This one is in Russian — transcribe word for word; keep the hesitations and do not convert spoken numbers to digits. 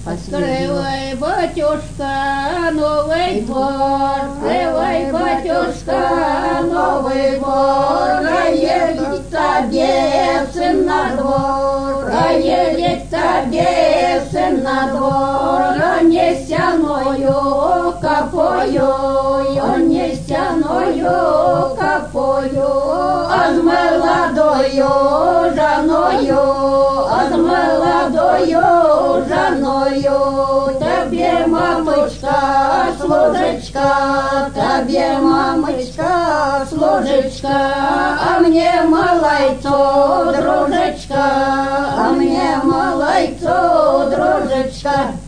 Открывай, батюшка, новый двор, открывай, батюшка, новый двор, а едет тебе сын на двор, а едет тебе сын на двор, а несяною копою, он несяною копою, а с молодою женою, а с молодою женою, тебе, мамочка, служечка, тебе, мамочка, служечка, а мне малайцо, дружечка, а мне малайцо, дружечка.